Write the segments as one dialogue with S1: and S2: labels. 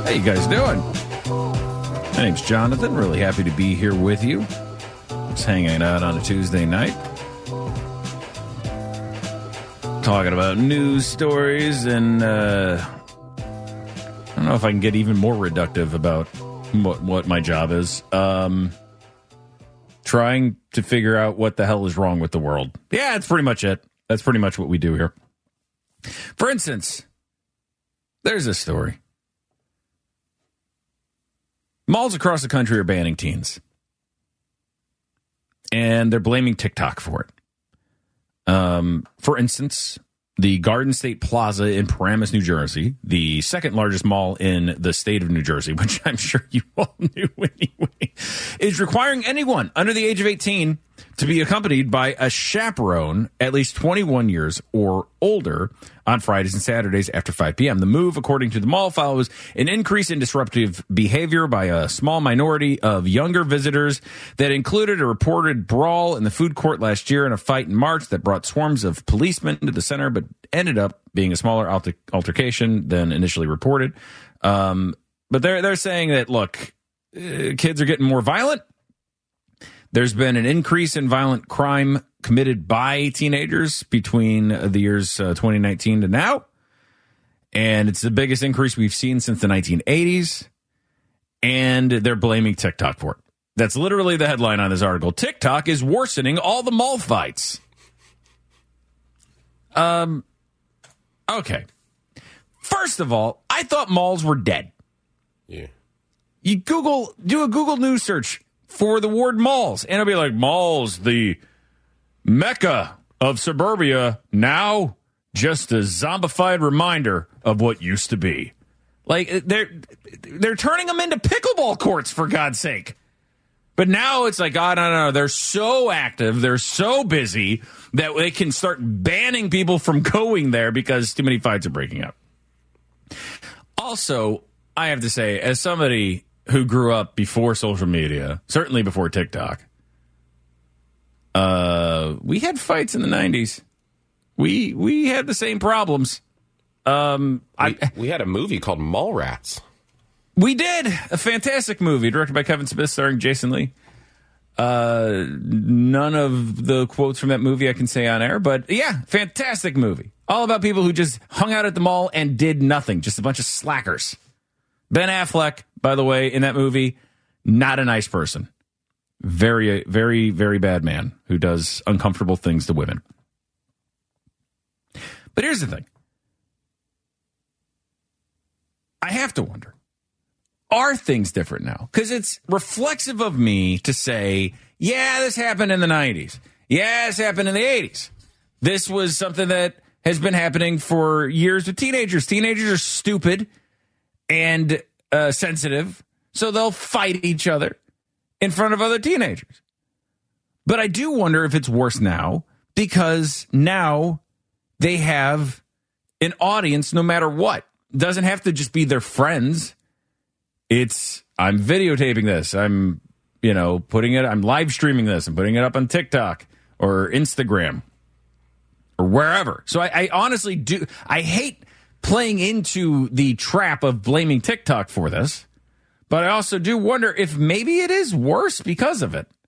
S1: How you guys doing? My name's Jonathan. Really happy to be here with you. Just hanging out on a Tuesday night. Talking about news stories and I don't know if I can get even more reductive about what my job is. Trying to figure out what the hell is wrong with the world. Yeah, that's pretty much it. That's pretty much what we do here. For instance, there's a story. Malls across the country are banning teens. And they're blaming TikTok for it. For instance, the Garden State Plaza in Paramus, New Jersey, the second largest mall in the state of New Jersey, which I'm sure you all knew anyway, is requiring anyone under the age of 18 to be accompanied by a chaperone at least 21 years or older on Fridays and Saturdays after 5 p.m. The move, according to the mall, follows an increase in disruptive behavior by a small minority of younger visitors that included a reported brawl in the food court last year and a fight in March that brought swarms of policemen to the center, but ended up being a smaller altercation than initially reported. But they're saying that, look, kids are getting more violent. There's been an increase in violent crime committed by teenagers between the years 2019 to now. And it's the biggest increase we've seen since the 1980s. And they're blaming TikTok for it. That's literally the headline on this article. TikTok is worsening all the mall fights. Okay. First of all, I thought malls were dead.
S2: Yeah.
S1: You do a Google News search for the word malls, and it'll be like, malls, the mecca of suburbia, now just a zombified reminder of what used to be. Like, they're turning them into pickleball courts, for God's sake. But now it's like, oh, no, they're so active, they're so busy that they can start banning people from going there because too many fights are breaking out. Also, I have to say, as somebody who grew up before social media, certainly before TikTok, we had fights in the 90s. We had the same problems.
S2: We had a movie called Mallrats.
S1: We did. A fantastic movie directed by Kevin Smith, starring Jason Lee. None of the quotes from that movie I can say on air, but yeah, fantastic movie. All about people who just hung out at the mall and did nothing. Just a bunch of slackers. Ben Affleck, by the way, in that movie, not a nice person. Very, very, very bad man who does uncomfortable things to women. But here's the thing. I have to wonder, are things different now? Because it's reflexive of me to say, yeah, this happened in the 90s. Yeah, this happened in the 80s. This was something that has been happening for years with teenagers. Teenagers are stupid and sensitive, so they'll fight each other in front of other teenagers. But I do wonder if it's worse now, because now they have an audience no matter what. It doesn't have to just be their friends. It's, I'm videotaping this. I'm, I'm live streaming this. I'm putting it up on TikTok or Instagram or wherever. So I honestly do. I hate playing into the trap of blaming TikTok for this, but I also do wonder if maybe it is worse because of it.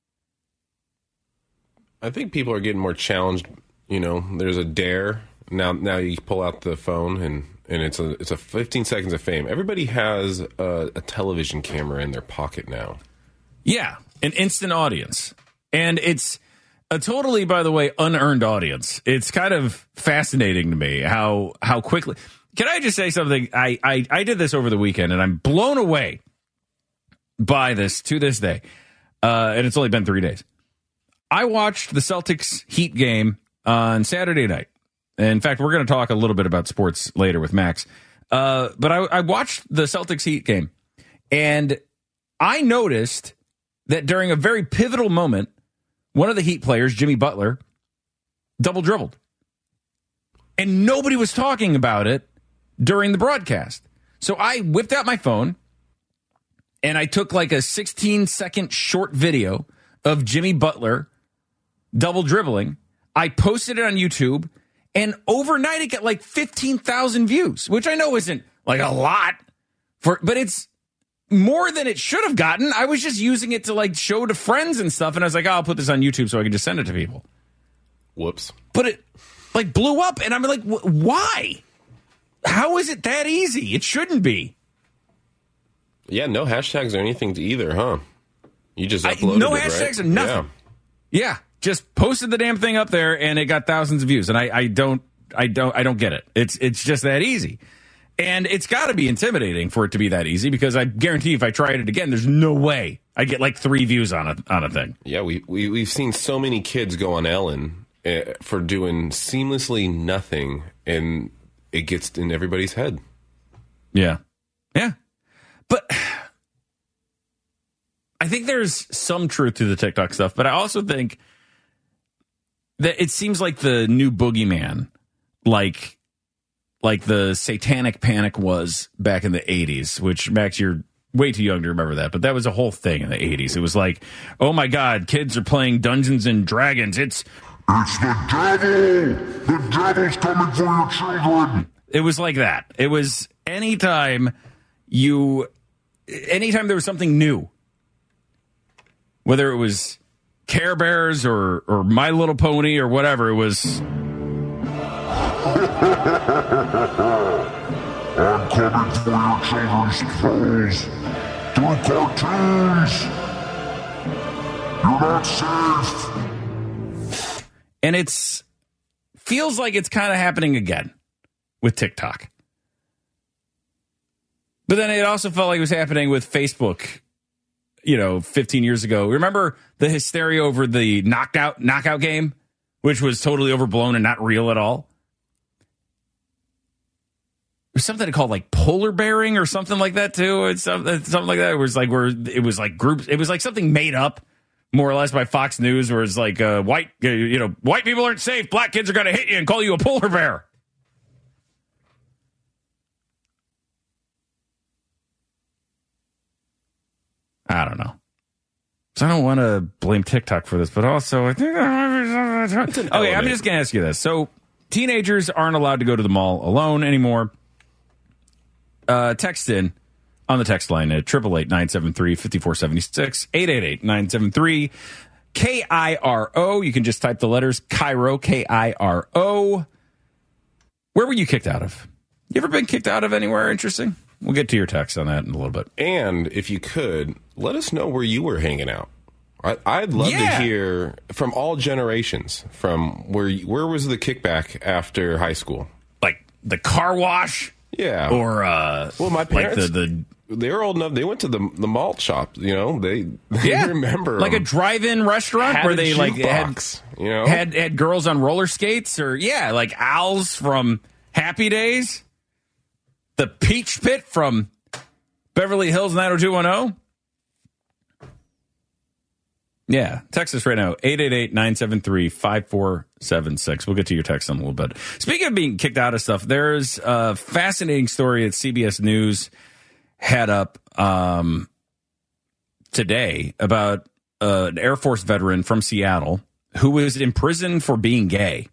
S2: I think people are getting more challenged. There's a dare. Now you pull out the phone and it's a 15 seconds of fame. Everybody has a television camera in their pocket now. Yeah, an instant audience. And it's a totally, by the way, unearned audience. It's kind of fascinating to me how quickly. Can I just say something? I did this over the weekend, and I'm blown away by this to this day. And it's only been 3 days. I watched the Celtics Heat game on Saturday night. In fact, we're going to talk a little bit about sports later with Max. But I watched the Celtics Heat game, and I noticed that during a very pivotal moment, one of the Heat players, Jimmy Butler, double dribbled. And nobody was talking about it during the broadcast. So I whipped out my phone, and I took like a 16-second short video of Jimmy Butler double dribbling. I posted it on YouTube, and overnight it got like 15,000 views, which I know isn't like a lot
S1: But it's more than it should have gotten. I was just using it to like show to friends and stuff, and I was like, oh, I'll put this on YouTube so I can just send it to people.
S2: Whoops.
S1: But it like blew up, and I'm like, why? How is it that easy? It shouldn't be.
S2: Yeah, no hashtags or anything to either, huh? You just uploaded
S1: no
S2: it,
S1: hashtags
S2: right?
S1: or nothing. Yeah, just posted the damn thing up there, and it got thousands of views. And I don't get it. It's just that easy, and it's got to be intimidating for it to be that easy, because I guarantee if I tried it again, there's no way I get like 3 views on a thing.
S2: Yeah, we've seen so many kids go on Ellen for doing seamlessly nothing, and it gets in everybody's head.
S1: Yeah. But I think there's some truth to the TikTok stuff, but I also think that it seems like the new boogeyman, like the satanic panic was back in the 80s, which, Max, you're way too young to remember that, but that was a whole thing in the 80s. It was like, oh my God, kids are playing Dungeons and Dragons. It's the devil! The devil's coming for your children! It was like that. It was anytime there was something new, whether it was Care Bears or My Little Pony or whatever, it was...
S3: I'm coming for your children's clothes. Through cartoons. You're not safe.
S1: And feels like it's kind of happening again with TikTok. But then it also felt like it was happening with Facebook, 15 years ago. Remember the hysteria over the knockout game, which was totally overblown and not real at all? There's something called like polar bearing or something like that too. It's something like that. It was like groups. It was like something made up more or less by Fox News, where it's like white people aren't safe. Black kids are going to hit you and call you a polar bear. I don't know. So I don't want to blame TikTok for this, but also I think okay, I'm just going to ask you this. So teenagers aren't allowed to go to the mall alone anymore. Text in on the text line at 888-973-5476, 888-973-KIRO. You can just type the letters Cairo, K-I-R-O. Where were you kicked out of? You ever been kicked out of anywhere interesting? We'll get to your text on that in a little bit.
S2: And if you could, let us know where you were hanging out. I'd love to hear from all generations. From where was the kickback after high school?
S1: Like the car wash?
S2: Yeah.
S1: Or
S2: my parents,
S1: like
S2: they were old enough. They went to the malt shop. They remember
S1: like a drive-in restaurant where they like had girls on roller skates, or like Al's from Happy Days, the Peach Pit from Beverly Hills 90210. Yeah, text us right now, 888-973-5476. We'll get to your text in a little bit. Speaking of being kicked out of stuff, there's a fascinating story that CBS News had up today about an Air Force veteran from Seattle who was in prison for being gay.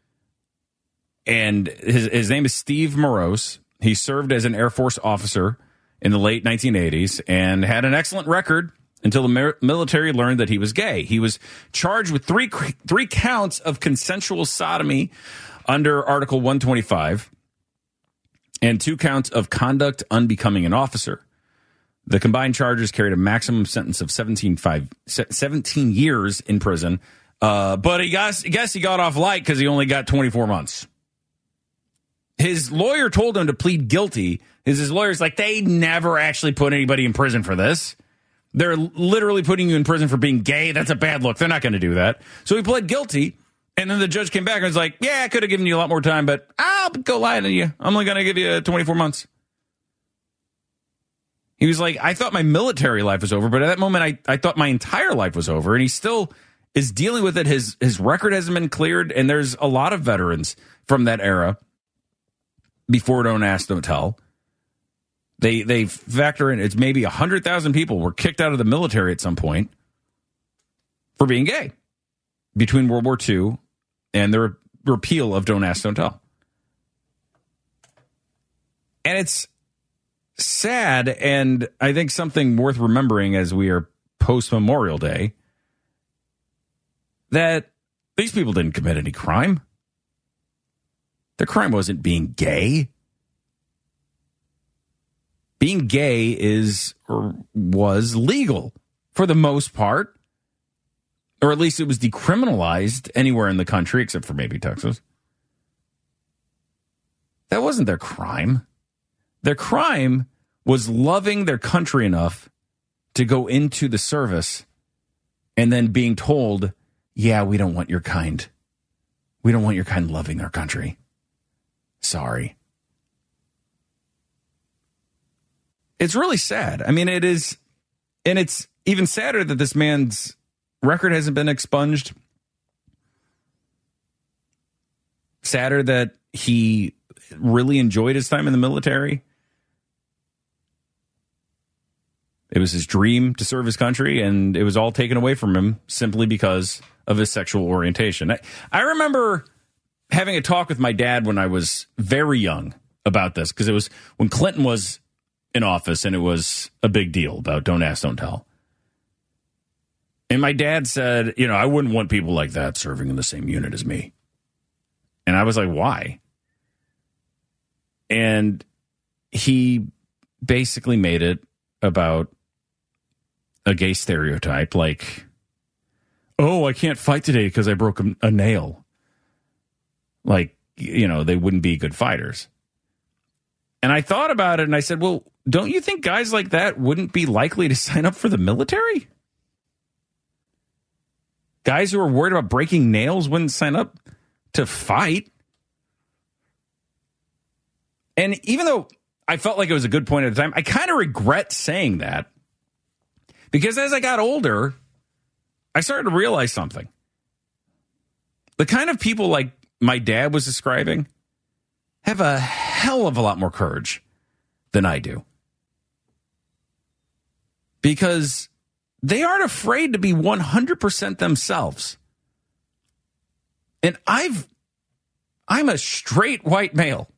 S1: And his name is Steve Morose. He served as an Air Force officer in the late 1980s and had an excellent record until the military learned that he was gay. He was charged with three counts of consensual sodomy under Article 125 and 2 counts of conduct unbecoming an officer. The combined charges carried a maximum sentence of 17 years in prison. But I guess he got off light because he only got 24 months. His lawyer told him to plead guilty. His lawyer's like, they never actually put anybody in prison for this. They're literally putting you in prison for being gay. That's a bad look. They're not going to do that. So he pled guilty, and then the judge came back and was like, yeah, I could have given you a lot more time, but I'll go lie to you. I'm only going to give you 24 months. He was like, I thought my military life was over, but at that moment, I thought my entire life was over, and he still is dealing with it. His record hasn't been cleared, and there's a lot of veterans from that era, before Don't Ask, Don't Tell. They factor in, it's maybe 100,000 people were kicked out of the military at some point for being gay between World War II and the repeal of Don't Ask, Don't Tell. And it's sad, and I think something worth remembering as we are post-Memorial Day, that these people didn't commit any crime. Their crime wasn't being gay. Being gay is or was legal for the most part, or at least it was decriminalized anywhere in the country except for maybe Texas. That wasn't their crime. Their crime was loving their country enough to go into the service and then being told, yeah, we don't want your kind. We don't want your kind loving our country. Sorry. It's really sad. I mean, it is, and it's even sadder that this man's record hasn't been expunged. Sadder that he really enjoyed his time in the military. It was his dream to serve his country, and it was all taken away from him simply because of his sexual orientation. I remember having a talk with my dad when I was very young about this, because it was when Clinton was in office, and it was a big deal about don't ask, don't tell. And my dad said, you know, I wouldn't want people like that serving in the same unit as me. And I was like, why? And he basically made it about a gay stereotype, like, oh, I can't fight today because I broke a nail. Like, you know, they wouldn't be good fighters. And I thought about it, and I said, well, don't you think guys like that wouldn't be likely to sign up for the military? Guys who are worried about breaking nails wouldn't sign up to fight. And even though I felt like it was a good point at the time, I kind of regret saying that, because as I got older, I started to realize something. The kind of people like my dad was describing have a hell of a lot more courage than I do. Because they aren't afraid to be 100% themselves. And I'm a straight white male.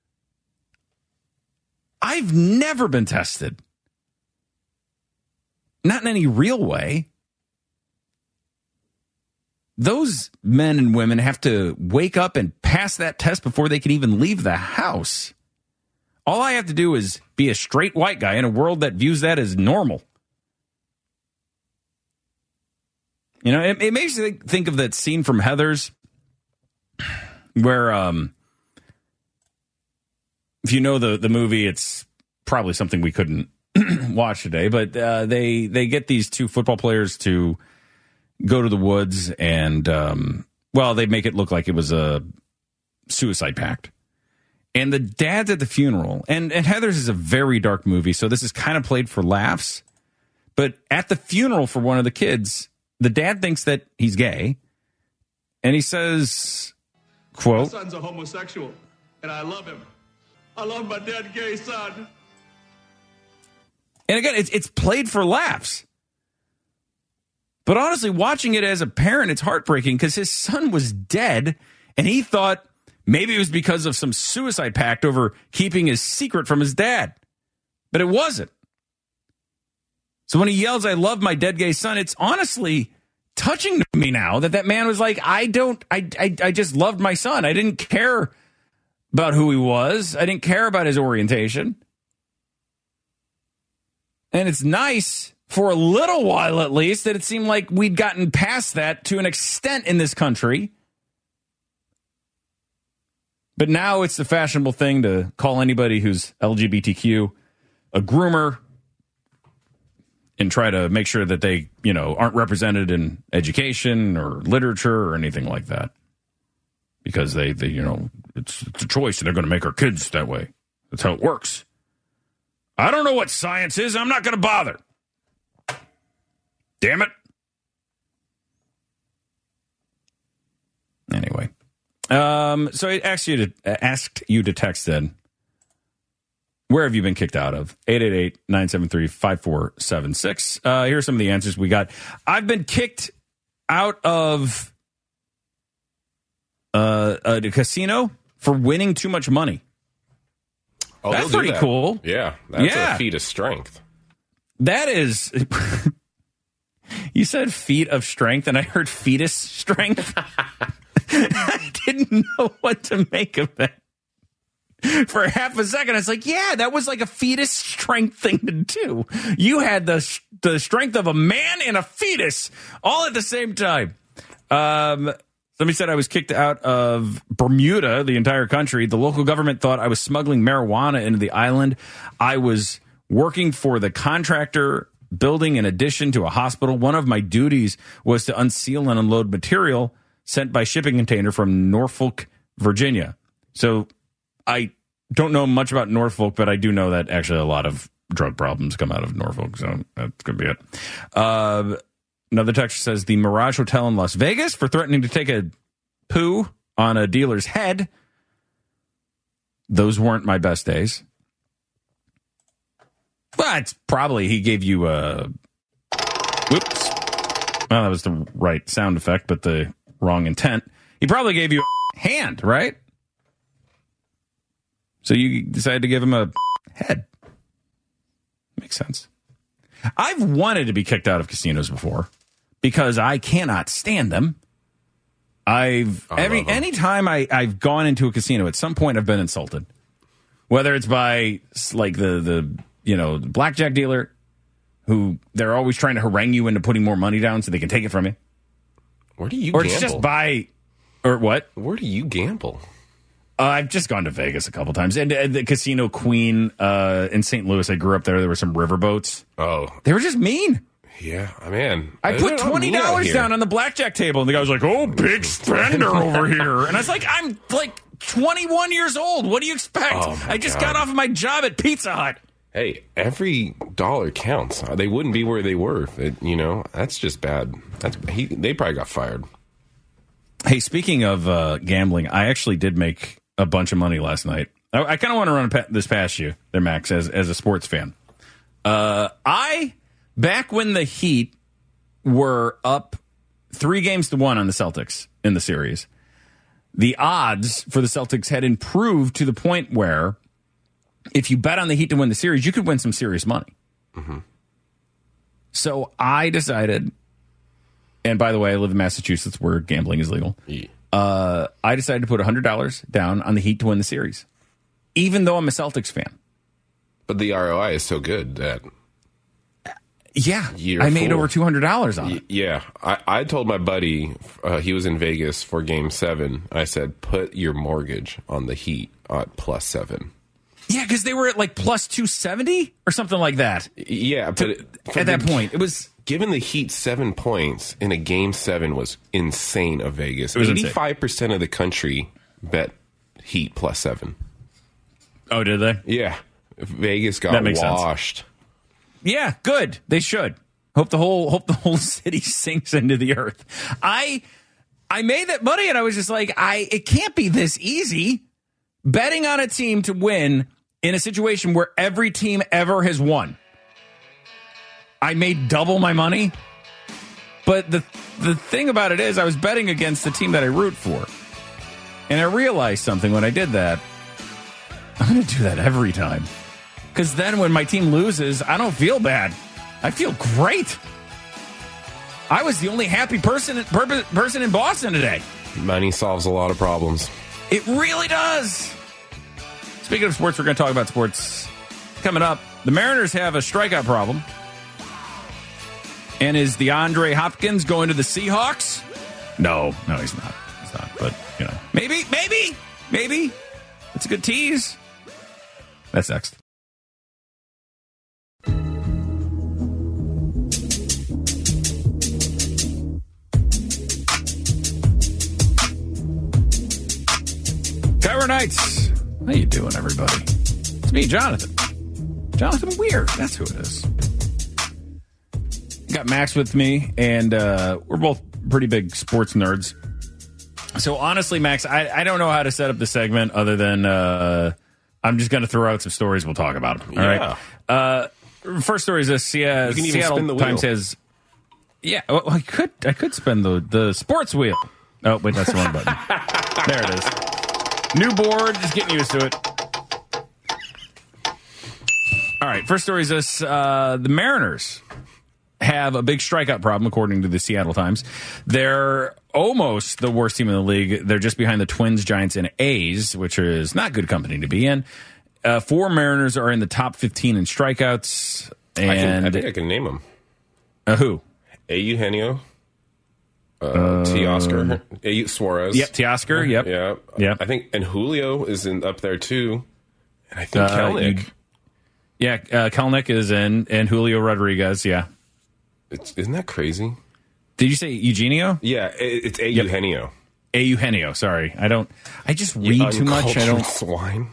S1: I've never been tested. Not in any real way. Those men and women have to wake up and pass that test before they can even leave the house. All I have to do is be a straight white guy in a world that views that as normal. You know, it makes you think of that scene from Heathers where, if you know the movie, it's probably something we couldn't watch today, but they get these two football players to go to the woods and, they make it look like it was a suicide pact. And the dad's at the funeral, and Heathers is a very dark movie, so this is kind of played for laughs. But at the funeral for one of the kids, the dad thinks that he's gay, and he says, quote,
S4: "My son's a homosexual, and I love him. I love my dead gay son."
S1: And again, it's played for laughs. But honestly, watching it as a parent, it's heartbreaking because his son was dead, and he thought maybe it was because of some suicide pact over keeping his secret from his dad. But it wasn't. So when he yells, "I love my dead gay son," it's honestly touching to me now that man was like, I just loved my son. I didn't care about who he was. I didn't care about his orientation. And it's nice for a little while, at least, that it seemed like we'd gotten past that to an extent in this country. But now it's the fashionable thing to call anybody who's LGBTQ a groomer and try to make sure that they, aren't represented in education or literature or anything like that. Because they it's a choice, and they're going to make our kids that way. That's how it works. I don't know what science is. I'm not going to bother. Damn it. Anyway. So I asked you to text in. Where have you been kicked out of? 888-973-5476. Here are some of the answers we got. I've been kicked out of a casino for winning too much money.
S2: Oh,
S1: That's
S2: they'll do
S1: pretty
S2: that.
S1: cool.
S2: Yeah, that's
S1: Yeah.
S2: a feat of strength.
S1: That is. You said feat of strength, and I heard fetus strength. I didn't know what to make of that. For half a second, I was like, yeah, that was like a fetus strength thing to do. You had the strength of a man and a fetus all at the same time. Somebody said I was kicked out of Bermuda, the entire country. The local government thought I was smuggling marijuana into the island. I was working for the contractor building an addition to a hospital. One of my duties was to unseal and unload material sent by shipping container from Norfolk, Virginia. So I don't know much about Norfolk, but I do know that actually a lot of drug problems come out of Norfolk. So that's going to be it. Another texter says the Mirage Hotel in Las Vegas for threatening to take a poo on a dealer's head. Those weren't my best days. But probably he gave you a... Whoops. Well, that was the right sound effect, but the wrong intent. He probably gave you a hand, right? So you decided to give him a head. Makes sense. I've wanted to be kicked out of casinos before because I cannot stand them. Anytime I've gone into a casino, at some point I've been insulted. Whether it's by like the blackjack dealer who they're always trying to harangue you into putting more money down so they can take it from you.
S2: Where do you
S1: or
S2: gamble?
S1: It's just by or what?
S2: Where do you gamble?
S1: I've just gone to Vegas a couple times. And the Casino Queen in St. Louis, I grew up there. There were some riverboats.
S2: Oh.
S1: They were just mean.
S2: Yeah, man.
S1: I put $20 down on the blackjack table, and the guy was like, oh, big spender over here. And I was like, I'm like 21 years old. What do you expect? I just got off of my job at Pizza Hut.
S2: Hey, every dollar counts. They wouldn't be where they were. That's just bad. They probably got fired.
S1: Hey, speaking of gambling, I actually did make a bunch of money last night. I kind of want to run this past you there, Max, as a sports fan. Back when the Heat were up 3-1 on the Celtics in the series, the odds for the Celtics had improved to the point where if you bet on the Heat to win the series, you could win some serious money. Mm-hmm. So I decided, and by the way, I live in Massachusetts where gambling is legal.
S2: Yeah.
S1: I decided to put $100 down on the Heat to win the series, even though I'm a Celtics fan.
S2: But the ROI is so good that...
S1: Yeah, I made over $200 on it.
S2: Yeah, I told my buddy, he was in Vegas for Game 7. I said, put your mortgage on the Heat at +7.
S1: Yeah, because they were at like plus 270 or something like that.
S2: Yeah, but
S1: at that point, it was...
S2: Giving the Heat 7 points in a Game 7 was insane of Vegas.
S1: It was
S2: 85% of the country bet Heat +7.
S1: Oh, did they?
S2: Yeah. Vegas got washed.
S1: Sense. Yeah, good. They should. Hope the whole city sinks into the earth. I made that money and I was just like, it can't be this easy betting on a team to win in a situation where every team ever has won. I made double my money. But the thing about it is I was betting against the team that I root for. And I realized something when I did that. I'm going to do that every time. Because then when my team loses, I don't feel bad. I feel great. I was the only happy person in Boston today.
S2: Money solves a lot of problems.
S1: It really does. Speaking of sports, we're going to talk about sports coming up. The Mariners have a strikeout problem. And is DeAndre Hopkins going to the Seahawks? No, he's not. He's not. But, maybe. It's a good tease. That's next. Cover Nights. How you doing, everybody? It's me, Jonathan. Jonathan Weir. That's who it is. Got Max with me, and we're both pretty big sports nerds. So honestly, Max, I don't know how to set up the segment other than I'm just going to throw out some stories. We'll talk about them. All right. First story is this. Seattle Times says, "Yeah, well, I could spin the sports wheel." Oh wait, that's the wrong button. There it is. New board, just getting used to it. right, first story is this. The Mariners have a big strikeout problem, according to the Seattle Times. They're almost the worst team in the league. They're just behind the Twins, Giants, and A's, which is not good company to be in. 4 Mariners are in the top 15 in strikeouts. And
S2: I think I can name them.
S1: Who?
S2: Eugenio, Teoscar, Suarez.
S1: Yep, Teoscar. Yep.
S2: Yeah. I think, and Julio is up there too. And I think Kelenic.
S1: Kelenic is in, and Julio Rodriguez. Yeah.
S2: Isn't that crazy?
S1: Did you say Eugenio?
S2: Yeah, it's Eugenio.
S1: Eugenio. Sorry, I just read too much. I don't.
S2: Swine.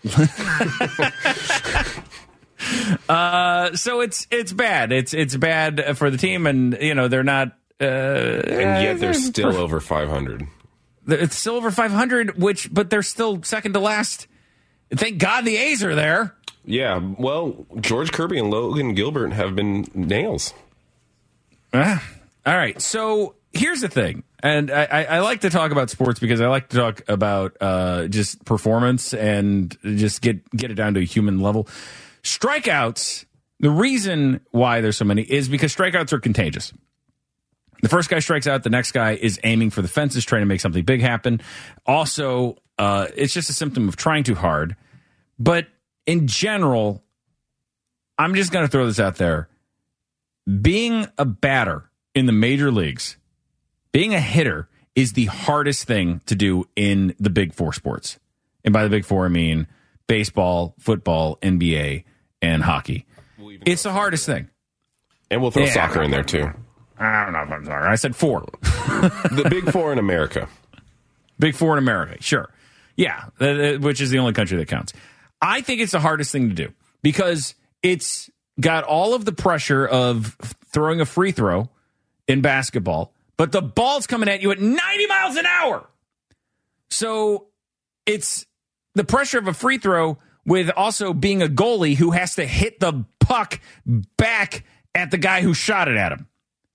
S1: So it's bad. It's bad for the team, and they're not.
S2: And yet they're still over 500.
S1: It's still over 500, but they're still second to last. Thank God the A's are there.
S2: Yeah, well, George Kirby and Logan Gilbert have been nails.
S1: All right, so here's the thing, and I like to talk about sports because I like to talk about just performance and just get it down to a human level. Strikeouts, the reason why there's so many is because strikeouts are contagious. The first guy strikes out, the next guy is aiming for the fences, trying to make something big happen. Also, it's just a symptom of trying too hard. But in general, I'm just going to throw this out there. Being a batter in the major leagues, being a hitter is the hardest thing to do in the big 4 sports. And by the big 4, I mean baseball, football, NBA, and hockey. It's the hardest thing.
S2: And we'll throw soccer in there, too.
S1: I don't know if I'm sorry. I said 4.
S2: The big 4 in America.
S1: Big 4 in America, sure. Yeah, which is the only country that counts. I think it's the hardest thing to do because it's got all of the pressure of throwing a free throw in basketball, but the ball's coming at you at 90 miles an hour. So it's the pressure of a free throw with also being a goalie who has to hit the puck back at the guy who shot it at him.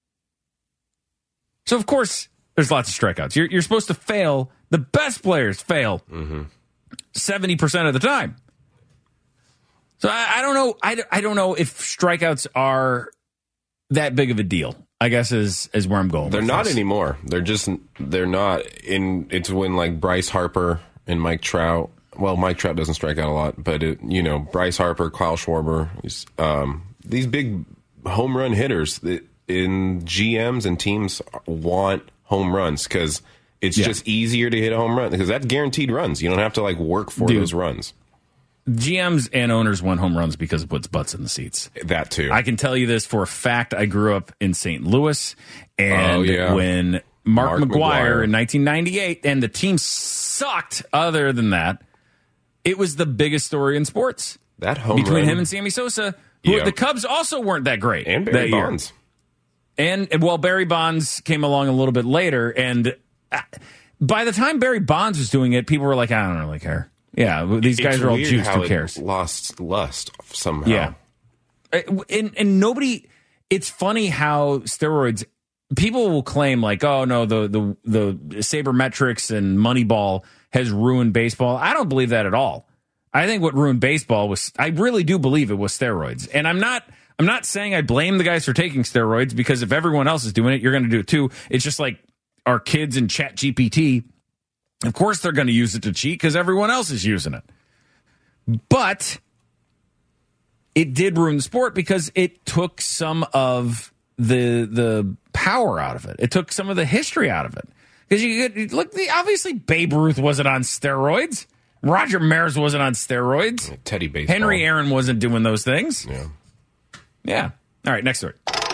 S1: So, of course, there's lots of strikeouts. You're supposed to fail. The best players fail 70% of the time. So I don't know. I don't know if strikeouts are that big of a deal, I guess is where I'm going.
S2: They're not anymore. They're not in. It's when like Bryce Harper and Mike Trout. Well, Mike Trout doesn't strike out a lot, but Bryce Harper, Kyle Schwarber, these big home run hitters in GMs and teams want home runs because it's just easier to hit a home run because that's guaranteed runs. You don't have to like work for those runs.
S1: GMs and owners want home runs because it puts butts in the seats.
S2: That too.
S1: I can tell you this for a fact. I grew up in St. Louis, and when Mark McGwire in 1998, and the team sucked other than that, it was the biggest story in sports.
S2: That home
S1: between
S2: run.
S1: him and Sammy Sosa, who the Cubs also weren't that great.
S2: And Barry Bonds.
S1: And Barry Bonds came along a little bit later, and by the time Barry Bonds was doing it, people were like, I don't really care. Yeah, these guys are all juiced. Who cares?
S2: Lost lust somehow.
S1: Yeah, and nobody. It's funny how steroids. People will claim like, oh no, the sabermetrics and Moneyball has ruined baseball. I don't believe that at all. I think what ruined baseball was. I really do believe it was steroids, and I'm not saying I blame the guys for taking steroids because if everyone else is doing it, you're going to do it too. It's just like our kids in ChatGPT. Of course, they're going to use it to cheat because everyone else is using it. But it did ruin the sport because it took some of the power out of it. It took some of the history out of it. Because you look, obviously Babe Ruth wasn't on steroids. Roger Maris wasn't on steroids.
S2: Teddy Baseball.
S1: Henry Aaron wasn't doing those things.
S2: Yeah.
S1: All right, next story.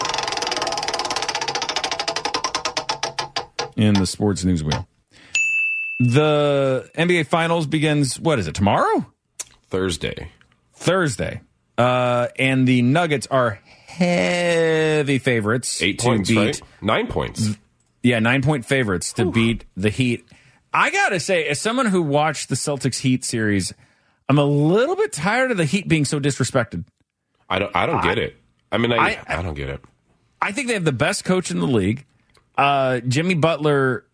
S1: In the sports news wheel. The NBA Finals begins, what is it, tomorrow?
S2: Thursday.
S1: And the Nuggets are heavy favorites.
S2: 8 points, right? 9 points.
S1: Yeah, 9-point favorites to beat the Heat. I got to say, as someone who watched the Celtics Heat series, I'm a little bit tired of the Heat being so disrespected.
S2: I don't get it. I mean, I don't get it.
S1: I think they have the best coach in the league. Jimmy Butler,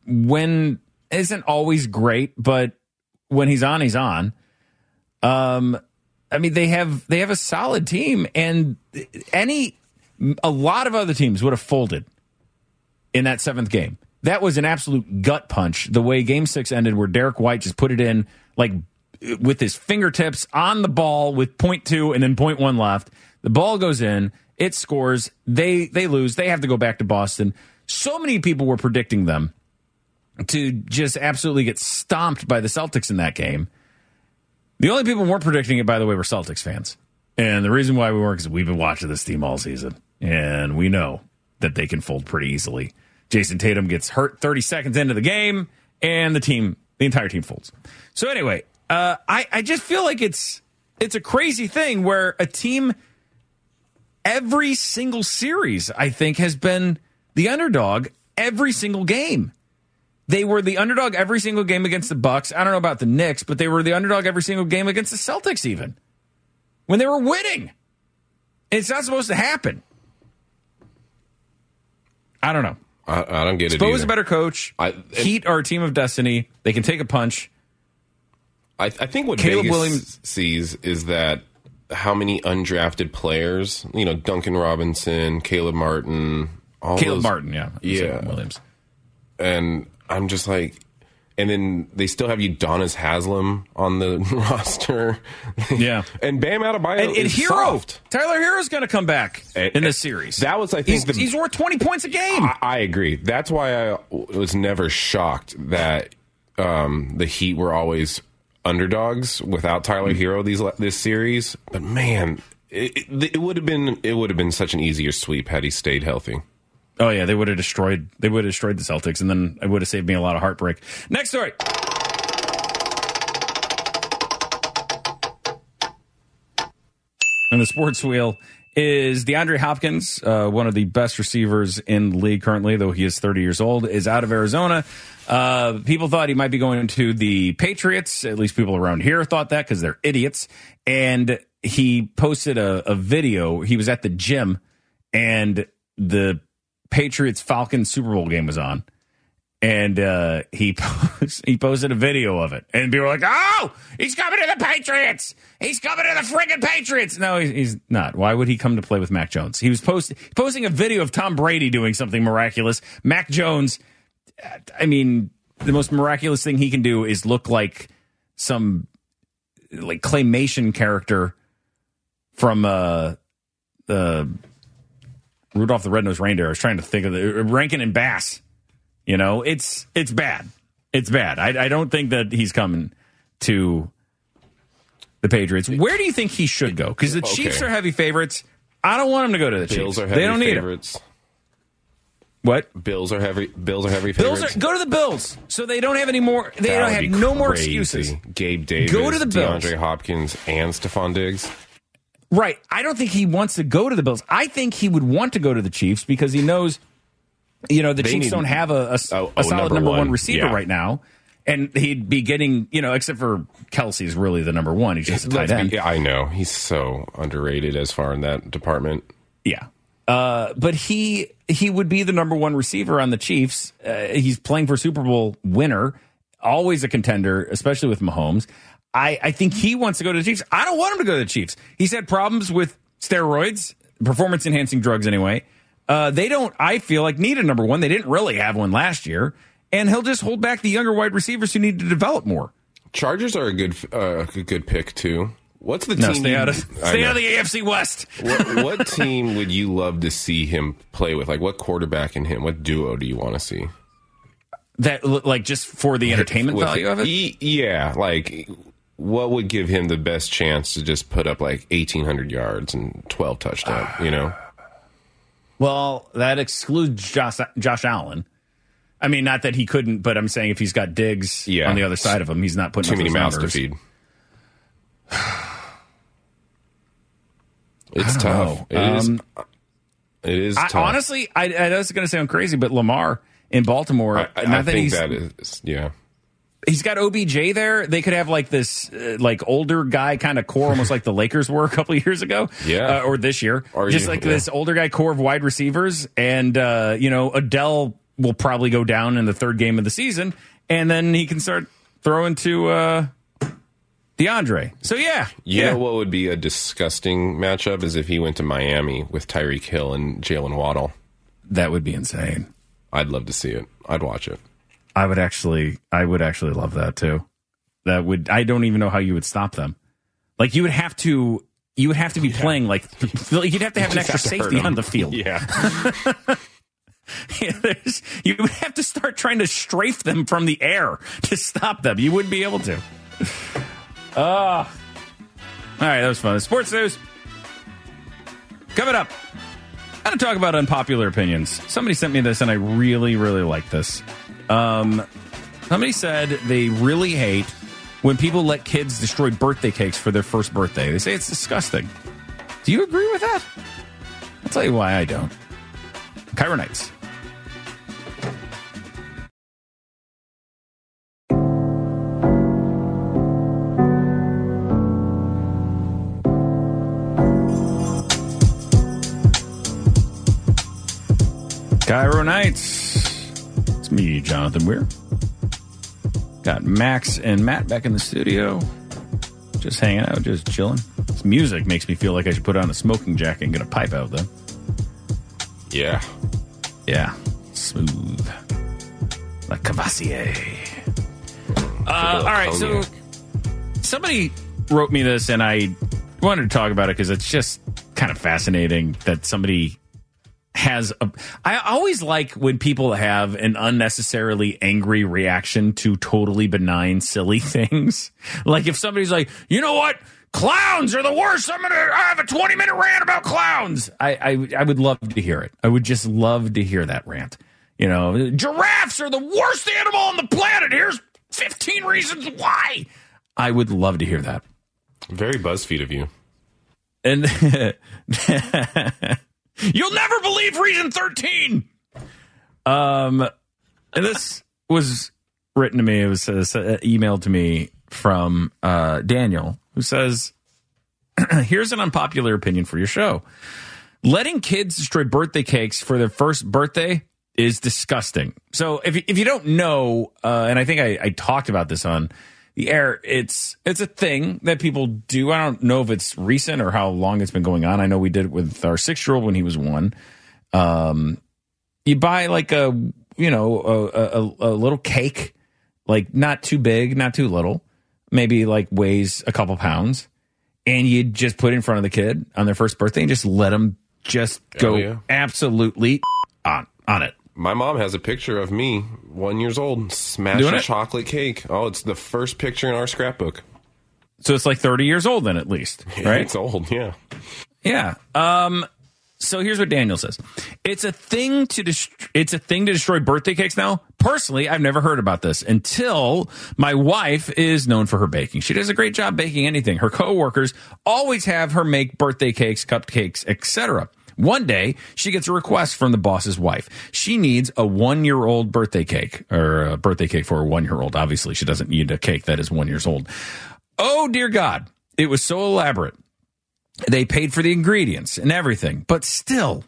S1: isn't always great, but when he's on, he's on. I mean, they have a solid team, and a lot of other teams would have folded in that 7th game. That was an absolute gut punch. The way Game 6 ended, where Derek White just put it in like with his fingertips on the ball with 0.2 and then 0.1 left. The ball goes in, it scores. They lose. They have to go back to Boston. So many people were predicting them to just absolutely get stomped by the Celtics in that game. The only people who weren't predicting it, by the way, were Celtics fans. And the reason why we weren't is we've been watching this team all season. And we know that they can fold pretty easily. Jason Tatum gets hurt 30 seconds into the game, and the entire team folds. So anyway, I just feel like it's a crazy thing where a team, every single series, I think, has been the underdog every single game. They were the underdog every single game against the Bucks. I don't know about the Knicks, but they were the underdog every single game against the Celtics even. When they were winning. It's not supposed to happen. I don't know.
S2: I don't get it
S1: Spo's
S2: either.
S1: a better coach. Heat are a team of destiny. They can take a punch.
S2: I think what
S1: Caleb
S2: Vegas
S1: Williams
S2: sees is that how many undrafted players, Duncan Robinson, Caleb Martin,
S1: Martin, yeah.
S2: Williams. And I'm just like, and then they still have Udonis Haslem on the roster.
S1: Yeah.
S2: And Bam Adebayo is
S1: Hero.
S2: soft.
S1: Tyler Hero's going to come back in this series.
S2: That was, I think,
S1: he's worth 20 points a game.
S2: I agree. That's why I was never shocked that the Heat were always underdogs without Tyler Hero this series. But man, it would have been such an easier sweep had he stayed healthy.
S1: Oh yeah, they would have destroyed the Celtics, and then it would have saved me a lot of heartbreak. Next story. On the sports wheel is DeAndre Hopkins, one of the best receivers in the league currently, though he is 30 years old, is out of Arizona. People thought he might be going to the Patriots. At least people around here thought that because they're idiots. And he posted a video. He was at the gym, and the Patriots-Falcons Super Bowl game was on. And he posted a video of it. And people were like, oh, he's coming to the Patriots. He's coming to the friggin' Patriots. No, he's not. Why would he come to play with Mac Jones? He was posting a video of Tom Brady doing something miraculous. Mac Jones, I mean, the most miraculous thing he can do is look like some claymation character from Rudolph the Red-Nosed Reindeer. I was trying to think of Rankin and Bass. It's bad. It's bad. I don't think that he's coming to the Patriots. Where do you think he should go? Because the Chiefs are heavy favorites. I don't want him to go to the
S2: Bills
S1: Chiefs.
S2: Are heavy
S1: they don't
S2: favorites.
S1: Need him. What?
S2: Bills are heavy favorites.
S1: Go to the Bills. So they don't have any more. They don't have no more excuses.
S2: Gabe Davis,
S1: go to the Bills.
S2: DeAndre Hopkins, and Stephon Diggs.
S1: Right. I don't think he wants to go to the Bills. I think he would want to go to the Chiefs because he knows, the Chiefs don't have a solid number one receiver right now. And he'd be getting, except for Kelsey's really the number one. He's just a tight end.
S2: I know. He's so underrated as far in that department.
S1: Yeah. But he would be the number one receiver on the Chiefs. He's playing for Super Bowl winner, always a contender, especially with Mahomes. I think he wants to go to the Chiefs. I don't want him to go to the Chiefs. He's had problems with steroids, performance-enhancing drugs anyway. They don't, I feel like, need a number one. They didn't really have one last year. And he'll just hold back the younger wide receivers who need to develop more.
S2: Chargers are a good pick, too. What's the
S1: team?
S2: Stay out of
S1: the AFC West.
S2: What team would you love to see him play with? Like, what quarterback in him? What duo do you want to see?
S1: That, just for the entertainment value of it?
S2: Yeah, what would give him the best chance to just put up 1,800 yards and 12 touchdowns,
S1: Well, that excludes Josh Allen. I mean, not that he couldn't, but I'm saying if he's got Diggs on the other side of him, he's not putting
S2: too many mouths
S1: numbers
S2: to feed. It's tough. It is tough.
S1: Honestly, I was going to say I'm crazy, but Lamar in Baltimore,
S2: I think that is, yeah.
S1: He's got OBJ there. They could have this older guy kind of core, almost like the Lakers were a couple of years ago, or this year, this older guy core of wide receivers, and Odell will probably go down in the third game of the season, and then he can start throwing to DeAndre. So, yeah.
S2: You know what would be a disgusting matchup is if he went to Miami with Tyreek Hill and Jalen Waddle.
S1: That would be insane.
S2: I'd love to see it. I'd watch it.
S1: I would actually love that too. I don't even know how you would stop them. Like you would have to be playing like you'd have to have an extra safety on the field.
S2: Yeah.
S1: You would have to start trying to strafe them from the air to stop them. You wouldn't be able to. All right, that was fun. Sports news coming up. I'm going to talk about unpopular opinions. Somebody sent me this, and I really, really like this. Somebody said they really hate when people let kids destroy birthday cakes for their first birthday. They say it's disgusting. Do you agree with that? I'll tell you why I don't. Cairo Nights. Cairo Nights. It's me, Jonathan Weir. Got Max and Matt back in the studio. Just hanging out, just chilling. This music makes me feel like I should put on a smoking jacket and get a pipe out, though.
S2: Yeah.
S1: Yeah. Smooth. Like Cavassier. All right, so somebody wrote me this, and I wanted to talk about it because it's just kind of fascinating that somebody has I always like when people have an unnecessarily angry reaction to totally benign, silly things. Like if somebody's like, you know what? Clowns are the worst. I have a 20-minute rant about clowns. I would love to hear it. I would just love to hear that rant. You know, giraffes are the worst animal on the planet. Here's 15 reasons why. I would love to hear that.
S2: Very BuzzFeed of you.
S1: And you'll never believe reason 13. And this was written to me. It was emailed to me from Daniel, who says, here's an unpopular opinion for your show. Letting kids destroy birthday cakes for their first birthday is disgusting. So if you don't know, and I think I talked about this on the air, it's a thing that people do. I don't know if it's recent or how long it's been going on. I know we did it with our 6-year-old when he was 1. You buy like a little cake, like not too big, not too little, maybe like weighs a couple pounds, and you just put it in front of the kid on their first birthday and just let them just go absolutely on it.
S2: My mom has a picture of me, 1 year old, smashing chocolate cake. Oh, it's the first picture in our scrapbook.
S1: So it's like 30 years old then, at least, right?
S2: It's old, yeah.
S1: Yeah. So here's what Daniel says. It's a thing to destroy birthday cakes now. Personally, I've never heard about this until my wife is known for her baking. She does a great job baking anything. Her coworkers always have her make birthday cakes, cupcakes, etc. One day, she gets a request from the boss's wife. She needs a 1-year-old birthday cake, or a birthday cake for a 1-year-old. Obviously, she doesn't need a cake that is 1 year old. Oh, dear God. It was so elaborate. They paid for the ingredients and everything, but still,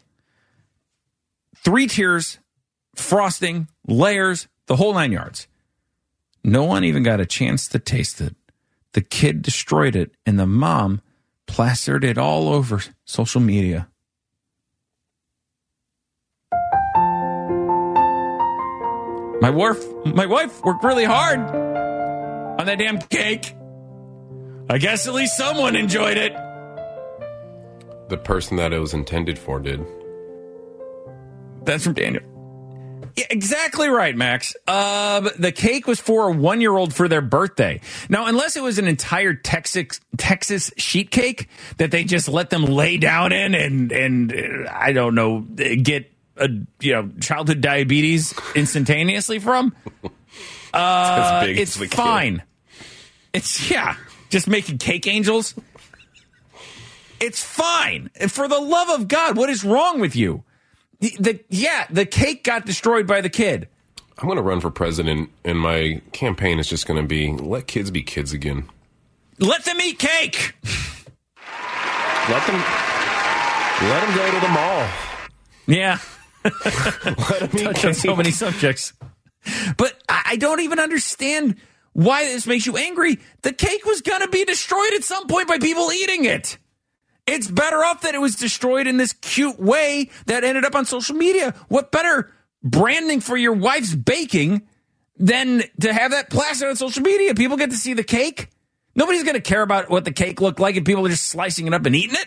S1: 3 tiers, frosting, layers, the whole 9 yards. No one even got a chance to taste it. The kid destroyed it, and the mom plastered it all over social media. My wife worked really hard on that damn cake. I guess at least someone enjoyed it.
S2: The person that it was intended for did.
S1: That's from Daniel. Yeah, exactly right, Max. The cake was for a 1-year-old for their birthday. Now, unless it was an entire Texas sheet cake that they just let them lay down in and I don't know, get childhood diabetes instantaneously from, it's fine. Kid. It's just making cake angels. It's fine. For the love of God, what is wrong with you? The cake got destroyed by the kid.
S2: I'm going to run for president, and my campaign is just going to be, let kids be kids again.
S1: Let them eat cake.
S2: Let them go to the mall.
S1: Yeah.
S2: Let them eat
S1: touch on so many subjects. But I don't even understand why this makes you angry. The cake was going to be destroyed at some point by people eating it. It's better off that it was destroyed in this cute way that ended up on social media. What better branding for your wife's baking than to have that plastered on social media? People get to see the cake. Nobody's going to care about what the cake looked like and people are just slicing it up and eating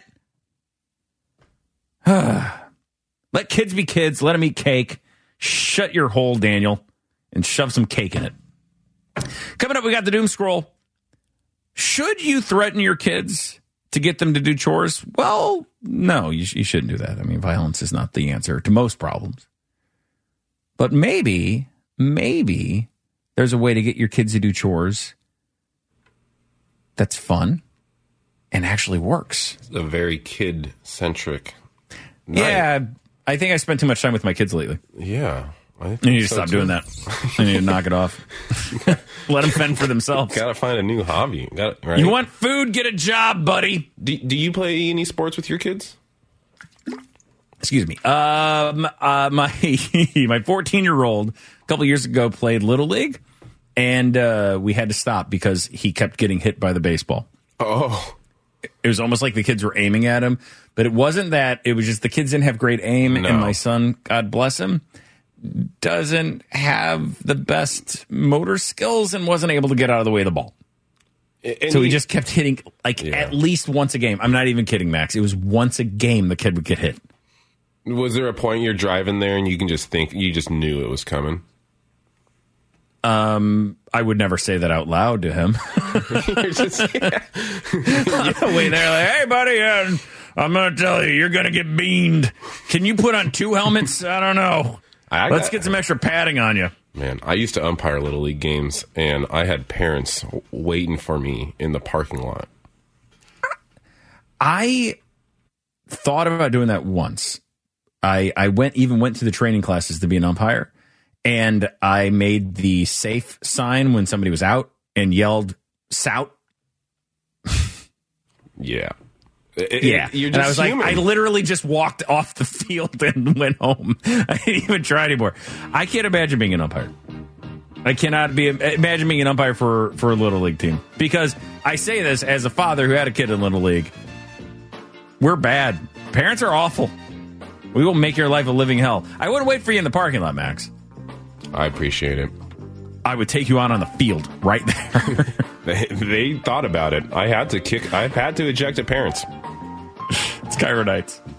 S1: it. Let kids be kids. Let them eat cake. Shut your hole, Daniel, and shove some cake in it. Coming up, we got the doom scroll. Should you threaten your kids to get them to do chores? Well, no, you shouldn't do that. I mean, violence is not the answer to most problems. But maybe there's a way to get your kids to do chores that's fun and actually works.
S2: It's a very kid-centric night.
S1: Yeah, I think I spent too much time with my kids lately.
S2: Yeah.
S1: I need to stop doing that. I need to knock it off. Let them fend for themselves.
S2: Got to find a new hobby. Right?
S1: You want food? Get a job, buddy.
S2: Do you play any sports with your kids?
S1: Excuse me. My 14-year-old a couple years ago played Little League, and we had to stop because he kept getting hit by the baseball.
S2: Oh.
S1: It was almost like the kids were aiming at him, but it wasn't that. It was just the kids didn't have great aim,
S2: No.
S1: and my son, God bless him, doesn't have the best motor skills and wasn't able to get out of the way of the ball.
S2: And
S1: So he just kept hitting at least once a game. I'm not even kidding, Max. It was once a game the kid would get hit.
S2: Was there a point you're driving there and you just knew it was coming?
S1: I would never say that out loud to him.
S2: You're just,
S1: Wait there, like, hey, buddy, I'm going to tell you, you're going to get beamed. Can you put on 2 helmets? I don't know. Let's get some extra padding on you.
S2: Man, I used to umpire Little League games, and I had parents waiting for me in the parking lot.
S1: I thought about doing that once. I went to the training classes to be an umpire, and I made the safe sign when somebody was out and yelled "Sout."
S2: Yeah.
S1: And
S2: You're just
S1: I was
S2: human.
S1: like, I literally just walked off the field and went home. I didn't even try anymore. I can't imagine being an umpire. I cannot imagine being an umpire for a Little League team. Because I say this as a father who had a kid in Little League. We're bad. Parents are awful. We will make your life a living hell. I wouldn't wait for you in the parking lot, Max.
S2: I appreciate it.
S1: I would take you on the field right there.
S2: They thought about it. I've had to eject a parents.
S1: It's Cairo Nights.